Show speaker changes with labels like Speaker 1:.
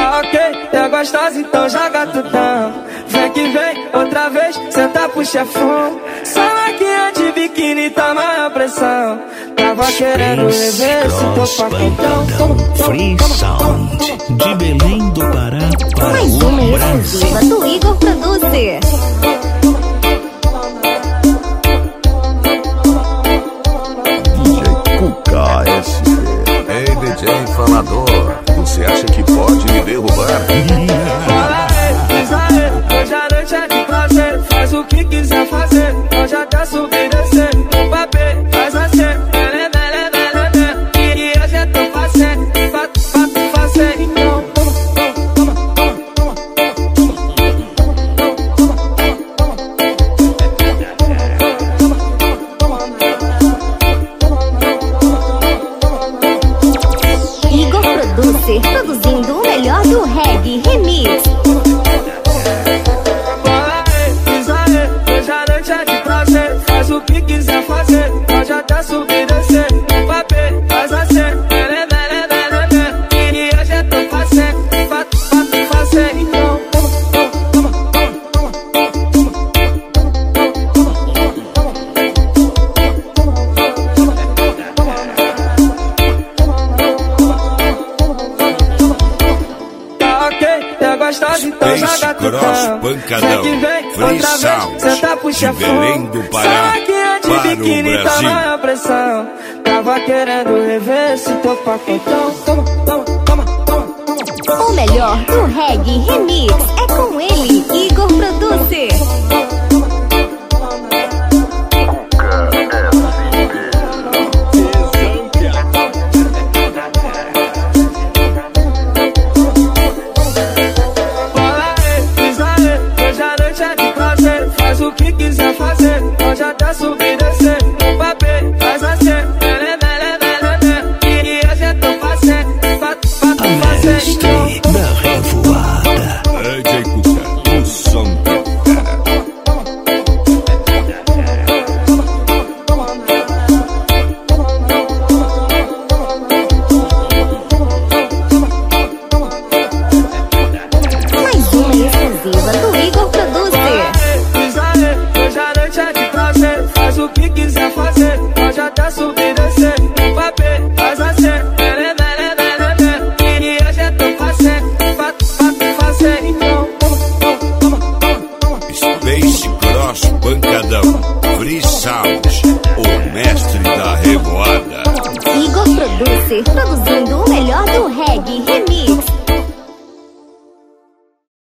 Speaker 1: Tá ok, é gostosa, então joga tudão. Vem que vem, outra vez, senta pro chefão. Só maquinha de biquíni, tá maior pressão. Tava querendo rever esse teu paquetão.
Speaker 2: Free Sound, de Belém do Pará para
Speaker 3: mais
Speaker 2: o
Speaker 3: uma
Speaker 2: Brasil.
Speaker 3: exclusiva do Igor Producer.
Speaker 4: DJ Cuca SP. Ei, DJ Falador, você acha que pode me derrubar?
Speaker 1: Fala aí, diz aí, hoje a noite é de prazer. Faz o que quiser fazer, hoje até subir e descer. O papel faz assim, e hoje eu tô fazendo, fazer então.
Speaker 3: Igor Producer, produzindo o melhor do reggae remix.
Speaker 1: Fala aí, diz aí, hoje a noite é de prazer. Faz o que quiser fazer, pode até subir e descer. O papel faz assim, e hoje eu tô fazendo, fazer então. Tá ok, é gostosa, então
Speaker 2: Space
Speaker 1: joga
Speaker 2: Cross
Speaker 1: tudão.
Speaker 2: Pancadão,
Speaker 1: Vem que vem,
Speaker 2: Free
Speaker 1: outra vez,
Speaker 2: Sound,
Speaker 1: senta pro
Speaker 2: de
Speaker 1: chefão.
Speaker 2: Belém do Pará
Speaker 1: Só maquinha de
Speaker 2: para o
Speaker 1: biquíni, tá
Speaker 2: Brasil.
Speaker 1: maior pressão. Tava querendo rever esse teu paquetão.
Speaker 3: O melhor do reggae remix é com ele,